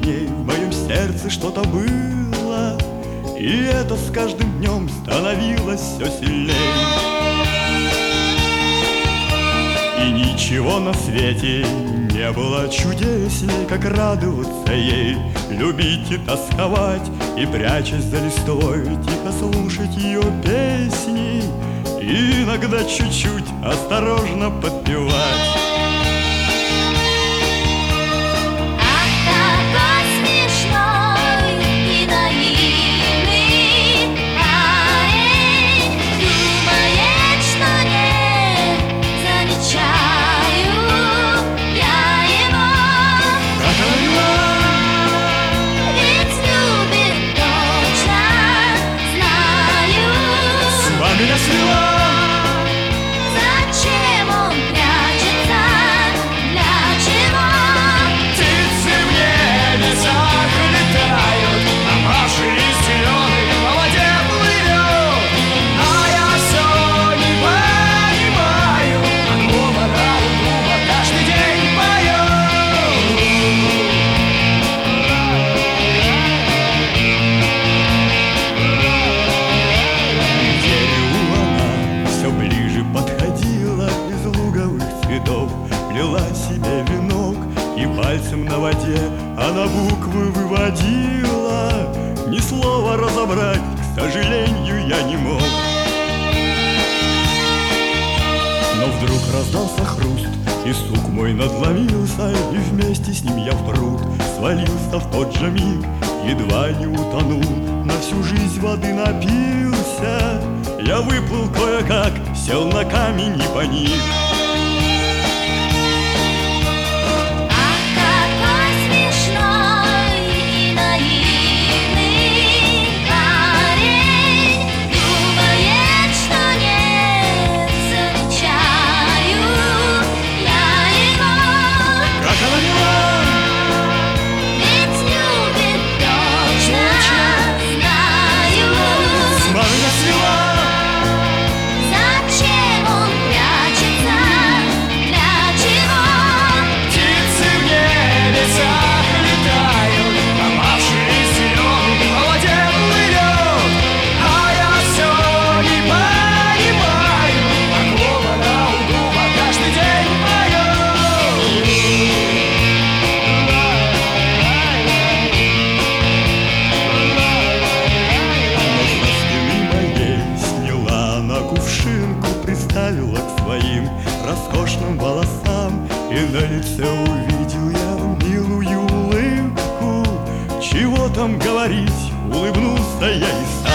ней в моем сердце что-то было, и это с каждым днем становилось все сильней. И ничего на свете не было чудесней, как радоваться ей, любить и тосковать, и, прячась за листвой, тихо слушать ее песни, и иногда чуть-чуть осторожно подпевать. Меня свела. Зачем он прячется? Для чего? Птицы в небесах летают, а Маши зеленый по воде плывет. А я все не понимаю, от клуба до клуба каждый день пою. Плела себе венок и пальцем на воде она буквы выводила. Ни слова разобрать, к сожалению, я не мог. Но вдруг раздался хруст, и сук мой надломился, и вместе с ним я в пруд свалился в тот же миг, едва не утонул, на всю жизнь воды напился. Я выплыл кое-как, сел на камень и паник. Приставила к своим роскошным волосам, и на лице увидел я милую улыбку. Чего там говорить, улыбнулся я и